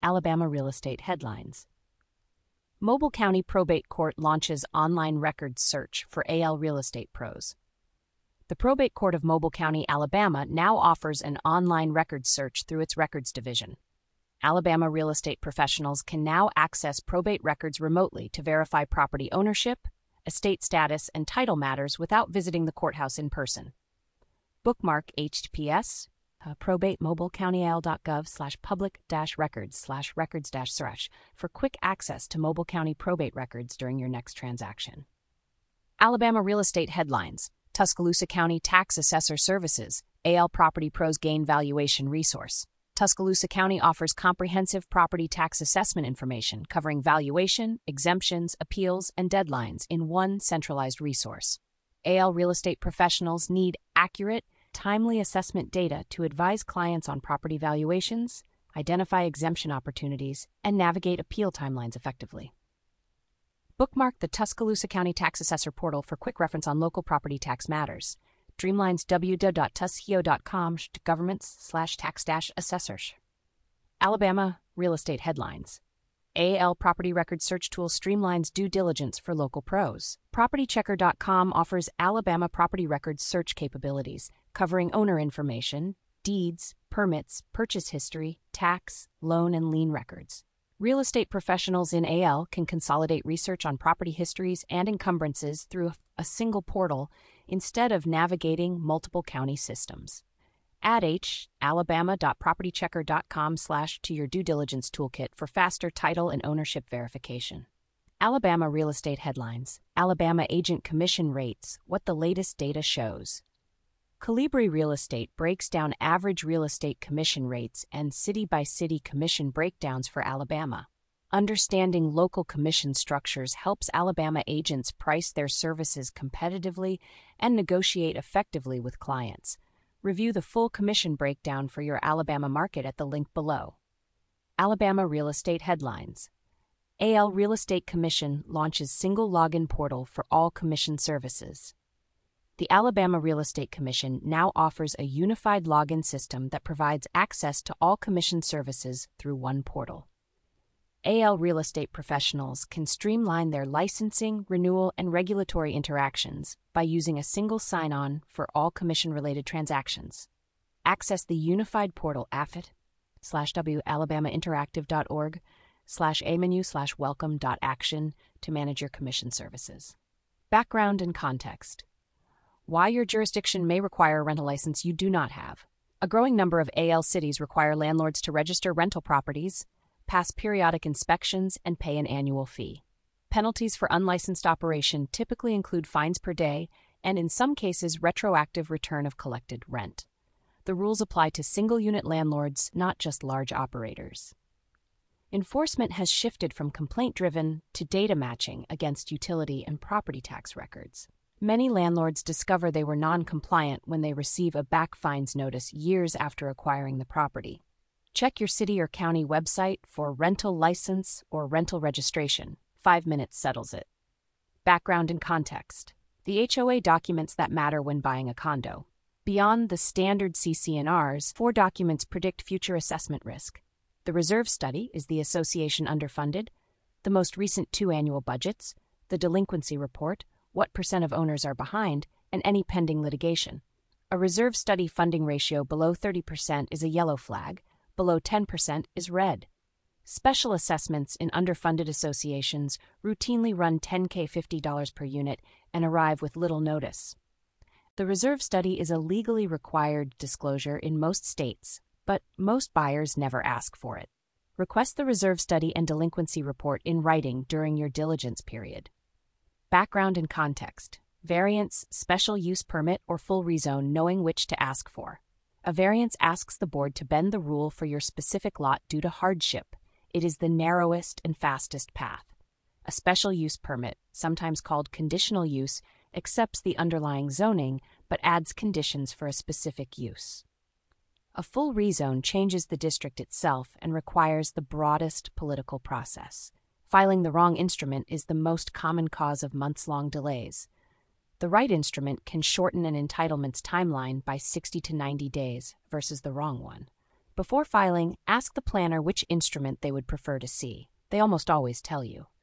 Alabama real estate headlines. Mobile County Probate Court launches online records search for AL real estate pros. The Probate Court of Mobile County, Alabama, now offers an online records search through its records division. Alabama real estate professionals can now access probate records remotely to verify property ownership, estate status, and title matters without visiting the courthouse in person. Bookmark https probatemobilecountyal.gov/public-records/records-search for quick access to Mobile County probate records during your next transaction. Alabama real estate headlines. Tuscaloosa County Tax Assessor Services, AL Property Pros Gain Valuation Resource. Tuscaloosa County offers comprehensive property tax assessment information covering valuation, exemptions, appeals, and deadlines in one centralized resource. AL real estate professionals need accurate, timely assessment data to advise clients on property valuations, identify exemption opportunities, and navigate appeal timelines effectively. Bookmark the Tuscaloosa County Tax Assessor portal for quick reference on local property tax matters. Streamlines www.tuscio.com/governments/tax-assessors. Alabama real estate headlines. AL Property Record Search Tool streamlines due diligence for local pros. PropertyChecker.com offers Alabama property records search capabilities covering owner information, deeds, permits, purchase history, tax, loan, and lien records. Real estate professionals in AL can consolidate research on property histories and encumbrances through a single portal instead of navigating multiple county systems. Add alabama.propertychecker.com/ to your due diligence toolkit for faster title and ownership verification. Alabama real estate headlines. Alabama agent commission rates, what the latest data shows. Colibri Real Estate breaks down average real estate commission rates and city-by-city commission breakdowns for Alabama. Understanding local commission structures helps Alabama agents price their services competitively and negotiate effectively with clients. Review the full commission breakdown for your Alabama market at the link below. Alabama real estate headlines. AL Real Estate Commission launches single login portal for all commission services. The Alabama Real Estate Commission now offers a unified login system that provides access to all commission services through one portal. AL real estate professionals can streamline their licensing, renewal, and regulatory interactions by using a single sign-on for all commission-related transactions. Access the unified portal affit.walabamainteractive.org/amenu/welcome.action to manage your commission services. Background and context. Why your jurisdiction may require a rental license you do not have. A growing number of AL cities require landlords to register rental properties, pass periodic inspections, and pay an annual fee. Penalties for unlicensed operation typically include fines per day and, in some cases, retroactive return of collected rent. The rules apply to single-unit landlords, not just large operators. Enforcement has shifted from complaint-driven to data matching against utility and property tax records. Many landlords discover they were non-compliant when they receive a back fines notice years after acquiring the property. Check your city or county website for rental license or rental registration. 5 minutes settles it. Background and context. The HOA documents that matter when buying a condo. Beyond the standard CC&Rs, 4 documents predict future assessment risk. The reserve study is the association underfunded, the most recent 2 annual budgets, the delinquency report, what % of owners are behind, and any pending litigation. A reserve study funding ratio below 30% is a yellow flag, below 10% is red. Special assessments in underfunded associations routinely run $10K $50 per unit and arrive with little notice. The reserve study is a legally required disclosure in most states, but most buyers never ask for it. Request the reserve study and delinquency report in writing during your diligence period. Background and context. Variance, special use permit, or full rezone, knowing which to ask for. A variance asks the board to bend the rule for your specific lot due to hardship. It is the narrowest and fastest path. A special use permit, sometimes called conditional use, accepts the underlying zoning but adds conditions for a specific use. A full rezone changes the district itself and requires the broadest political process. Filing the wrong instrument is the most common cause of months-long delays. The right instrument can shorten an entitlement's timeline by 60 to 90 days versus the wrong one. Before filing, ask the planner which instrument they would prefer to see. They almost always tell you.